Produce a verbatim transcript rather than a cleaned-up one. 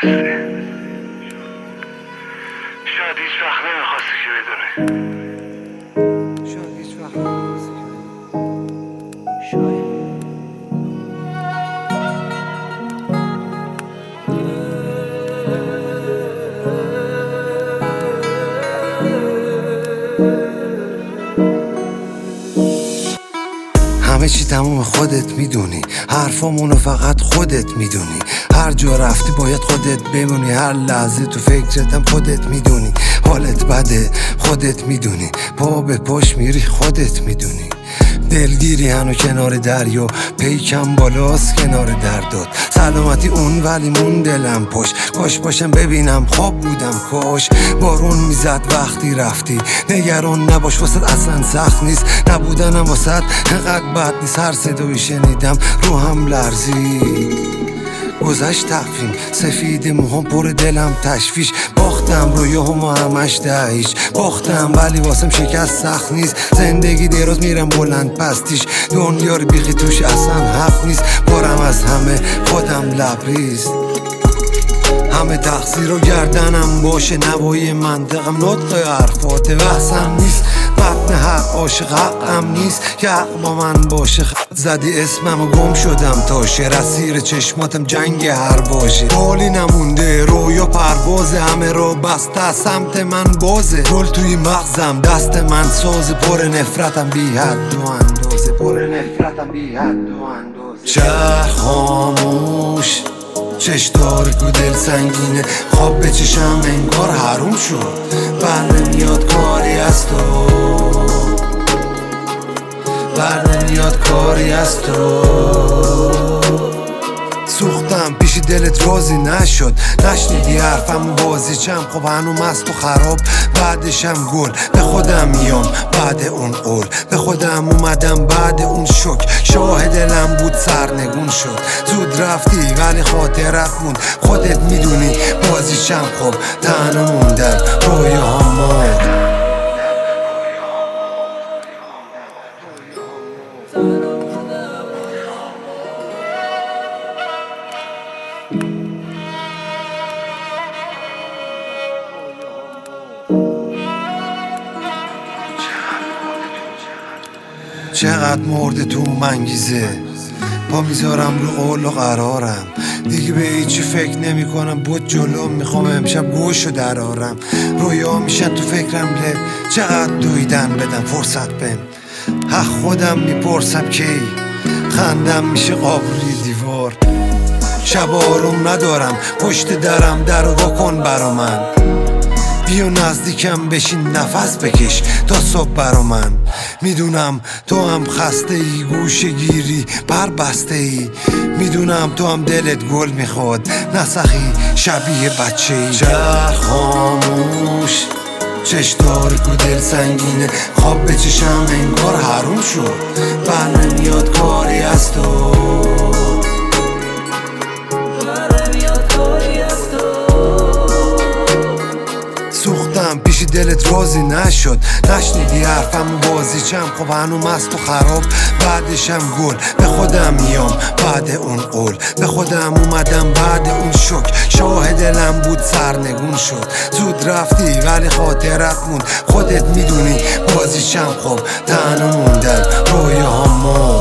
بسته. شاید هیچ وقت نمیخواستی که بدونه. شاید هیچ وقت نمیخواستی که بدونه. شاید همه چی تموم خودت میدونی، حرفامونو فقط خودت میدونی. هر جا رفتی باید خودت بمونی، هر لحظه تو فکرتم خودت میدونی. حالت بده خودت میدونی، پا به پاش میری خودت میدونی. دلگیری هنو کنار دریا، پیکم بالاست کنار درداد. سلامتی اون ولی مون دلم پشت، کاش باشم ببینم خواب بودم کاش. بارون میزد وقتی رفتی، نگران نباش واسد اصلا سخت نیست. نبودنم واسد انقدر بد نیست، هر صدایی شنیدم روحم لرزید. گذشت تقویم سفید موهام پر دلم تشویش. باختم رویاهامو همش دهیش، باختم ولی واسم شکست سخت نیست. زندگی دیروز میرم بلند پستیش، دنیا رو بیخی توش اصلا حق نیست. بارم از همه خودم لبریز، همه تقصیر و گردنم باشه. نوای منطقم نطق حرفات وحسم نیست. متن حق عاشق حقم نیست که حق با من باشه. خط زدی اسمم و گم شدم تا شعر اسیر چشماتم جنگ هر باشه. حالی نمونده رویا پروازه، همه رو بسته سمت من بازه. گل توی مغزم دست من ساز، پر نفرتم بی حد و اندازه. پر نفرتم بی حد و اندازه. شهر خاموش، چش تاریک و دل سنگینه. خواب به چشم انگار حروم شد، بر نمیاد کاری از تو، بر نمیاد کاری از تو. سوختم پیش دلت رازی نشد، نشنیدی حرفم و بازی چم. خب هنو مست و خراب بعدشم گل. به خودم میام بعد اون قول، به خودم اومدم بعد اون شک. شاه دلم بود سرنگون شد، زود رفتی ولی خاطرت موند. خودت میدونی بازی چم، خب تنها موندم رویاهام مرد. چقدر مرده تو منگیزه، پا میذارم رو قول و قرارم. دیگه به هیچی فکر نمی کنم، بود جلو میخوام امشب گوشو درارم. رویا میشن تو فکرم له، چقدر دویدن بدم فرصت بهم. حق خودم میپرسم کی خندم میشه قابلی دیوار. شب آروم ندارم پشت درم، در وا کن برا من. بیا نزدیکم بشین نفس بکش تا صبح برا من. میدونم تو هم خسته ای، گوشه گیری بر بسته ای. میدونم تو هم دلت گل میخواد، نسخی شبیه بچه ای. شهر خاموش، چش تاریک و دل سنگینه. خواب به چشم انگار حروم شد، بر نمیاد کاری از تو، بر نمیاد کاری از تو. سوختم پیش دلت رازی نشد، نشنیدی حرفم و بازی چم. خب هنو مست و خراب بعدشم گل. به خودم میام بعد اون قول، به خودم اومدم بعد اون شک. شاه دلم بود سرنگون شد، زود رفتی ولی خاطرت موند. خودت میدونی بازی چم، خب تنها موندم رویاهام مرد.